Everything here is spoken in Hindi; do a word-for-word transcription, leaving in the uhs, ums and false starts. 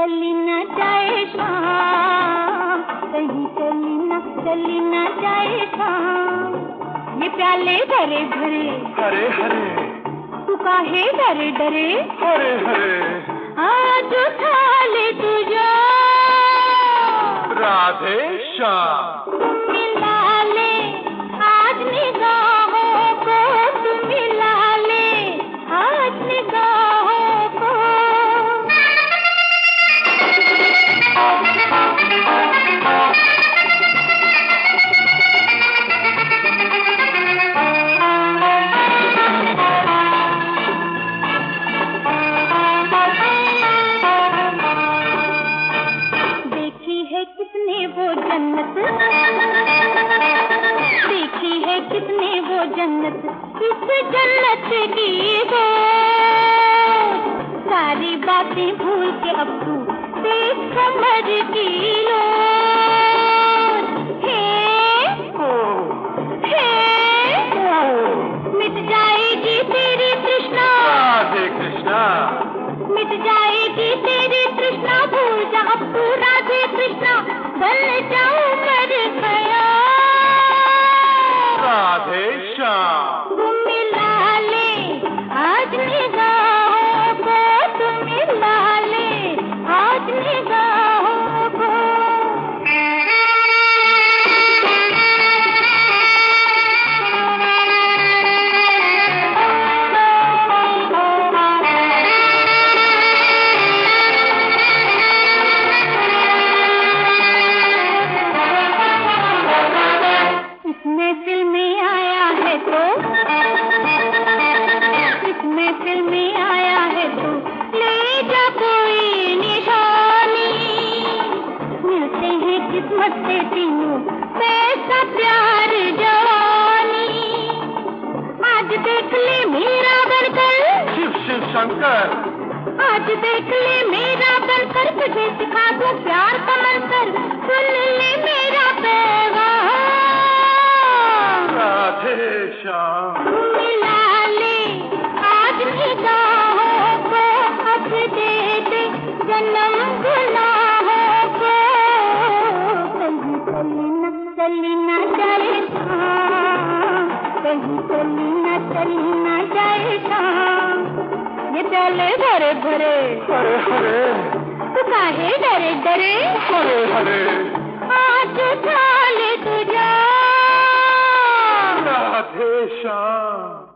चली न जाए शाम, कहीं चली न चली न जाए शाम। ये प्याले भरे भरे हरे हरे, तू काहे डरे डरे हरे हरे, आज उठा ले तुझा राधे श्याम। मिला ले आज निगाहों को, तू मिला ले आज निगाहों को। देखी है किसने वो जन्नत, देखी है किसने वो जन्नत, इस जन्नत की वो सारी बातें भूल के अब तू देख कमर की लो। हे हे मिट जाएगी तेरी तृष्णा, राधे कृष्णा, मिट जाएगी तेरी तृष्णा, भूल जा अब तू राधे कृष्णा, बन जाऊं मर गया राधे श्याम। तुम मिला ले आज निगाहों को, तुम मिला ले आज निगाहों को। महफिल में आया है तो, इस महफिल में आया है तो ले जा कोई निशानी। मिलते हैं किस्मत से तीनों, पैसा प्यार जवानी। आज देख ले मेरा बनकर, शिव शिव शंकर, आज देख ले मेरा बनकर, तुझे सिखा दूं प्यार का मंत्र, सुन ले मेरा पैगाम राधे श्याम। मिला ले आज निगाहों को, अब दे दे जन्म गुनाहों को। कहीं चली न चली न जाए शाम, कहीं चली न चली न जाए शाम। ये प्याले भरे भरे हरे हरे, तू काहे डरे डरे हरे हरे, आज उठा ले तुझा राधे श्याम।